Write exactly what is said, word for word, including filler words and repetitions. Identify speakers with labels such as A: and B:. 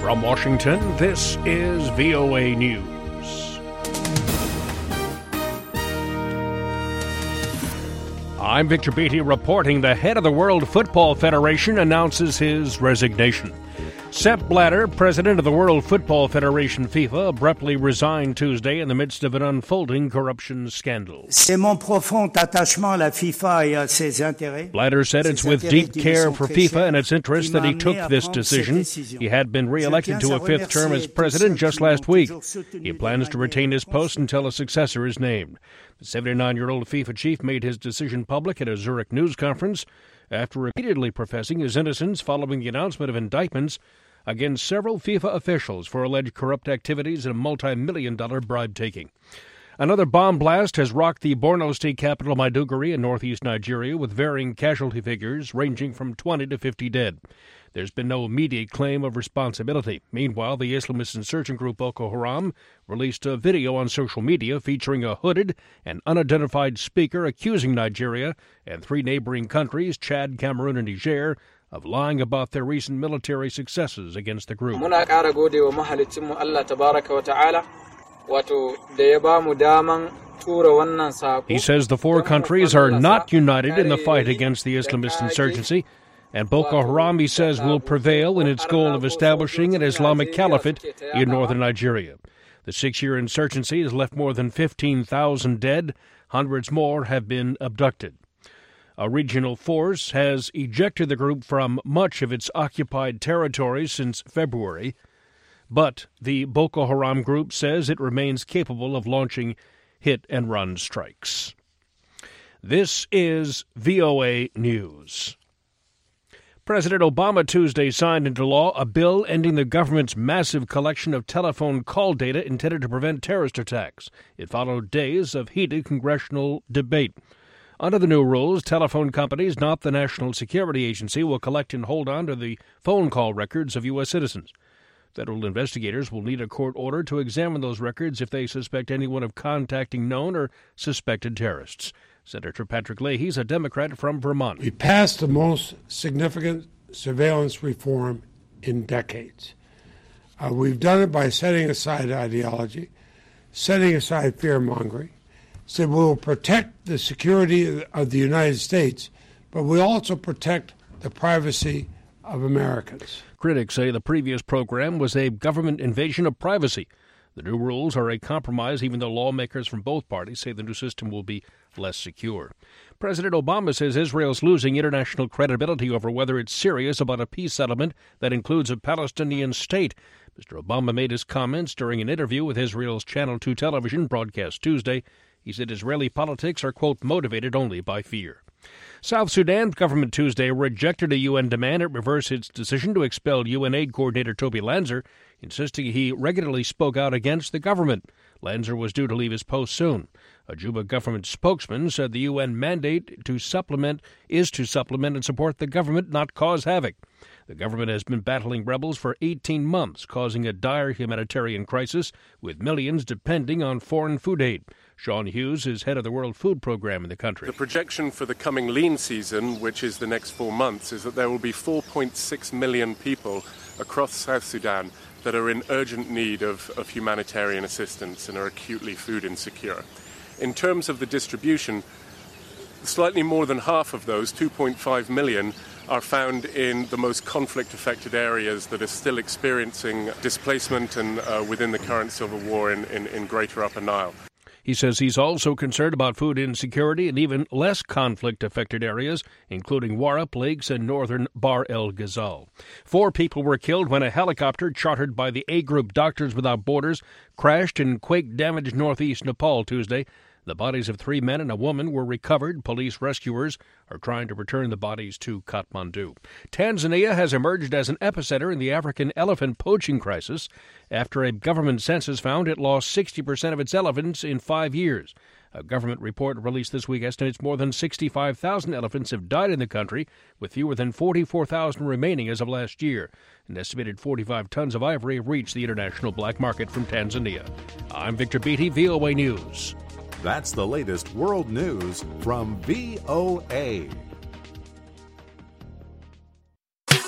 A: From Washington, this is V O A News. I'm Victor Beatty reporting the head of the World Football Federation announces his resignation. Sepp Blatter, president of the World Football Federation FIFA, abruptly resigned Tuesday in the midst of an unfolding corruption scandal.
B: C'est mon profond attachement à la FIFA et à ses intérêts.
A: Blatter said it's with deep care for FIFA and its interests that he took this decision. He had been re-elected to a fifth term as president just last week. He plans to retain his post until a successor is named. The seventy-nine-year-old FIFA chief made his decision public at a Zurich news conference after repeatedly professing his innocence following the announcement of indictments against several FIFA officials for alleged corrupt activities and multi-million dollar bribe-taking. Another bomb blast has rocked the Borno state capital Maiduguri in northeast Nigeria, with varying casualty figures ranging from twenty to fifty dead. There's been no immediate claim of responsibility. Meanwhile, the Islamist insurgent group Boko Haram released a video on social media featuring a hooded and unidentified speaker accusing Nigeria and three neighboring countries, Chad, Cameroon, and Niger, of lying about their recent military successes against the group.
C: Muna ƙara gode wa mahalicinmu Allah tabaraka wa ta'ala, wato da ya ba mu daman tura wannan sako.
A: He says the four countries are not united in the fight against the Islamist insurgency, and Boko Haram, he says, will prevail in its goal of establishing an Islamic caliphate in northern Nigeria. The six-year insurgency has left more than fifteen thousand dead. Hundreds more have been abducted. A regional force has ejected the group from much of its occupied territory since February, but the Boko Haram group says it remains capable of launching hit-and-run strikes. This is V O A News. President Obama Tuesday signed into law a bill ending the government's massive collection of telephone call data intended to prevent terrorist attacks. It followed days of heated congressional debate. Under the new rules, telephone companies, not the National Security Agency, will collect and hold on to the phone call records of U S citizens. Federal investigators will need a court order to examine those records if they suspect anyone of contacting known or suspected terrorists. Senator Patrick Leahy is a Democrat from Vermont.
D: We passed the most significant surveillance reform in decades. Uh, we've done it by setting aside ideology, setting aside fear-mongering. Said we will protect the security of the United States, but we also protect the privacy of Americans.
A: Critics say the previous program was a government invasion of privacy. The new rules are a compromise, even though lawmakers from both parties say the new system will be less secure. President Obama says Israel's losing international credibility over whether it's serious about a peace settlement that includes a Palestinian state. Mister Obama made his comments during an interview with Israel's Channel two television broadcast Tuesday. He said Israeli politics are, quote, motivated only by fear. South Sudan government Tuesday rejected a U N demand it reverse its decision to expel U N aid coordinator Toby Lanzer, insisting he regularly spoke out against the government. Lanzer was due to leave his post soon. A Juba government spokesman said the U N mandate to supplement is to supplement and support the government, not cause havoc. The government has been battling rebels for eighteen months, causing a dire humanitarian crisis, with millions depending on foreign food aid. Sean Hughes is head of the World Food Program in the country.
E: The projection for the coming lean season, which is the next four months, is that there will be four point six million people across South Sudan that are in urgent need of, of humanitarian assistance and are acutely food insecure. In terms of the distribution, slightly more than half of those, two point five million, are found in the most conflict-affected areas that are still experiencing displacement and uh, within the current civil war in, in, in Greater Upper Nile.
A: He says he's also concerned about food insecurity in even less conflict-affected areas, including Warrap Lakes and northern Bahr el Ghazal. Four people were killed when a helicopter chartered by the A Group Doctors Without Borders crashed in quake-damaged northeast Nepal Tuesday. The bodies of three men and a woman were recovered. Police rescuers are trying to return the bodies to Kathmandu. Tanzania has emerged as an epicenter in the African elephant poaching crisis after a government census found it lost sixty percent of its elephants in five years. A government report released this week estimates more than sixty-five thousand elephants have died in the country, with fewer than forty-four thousand remaining as of last year. An estimated forty-five tons of ivory have reached the international black market from Tanzania. I'm Victor Beatty, V O A News.
F: That's the latest world news from V O A.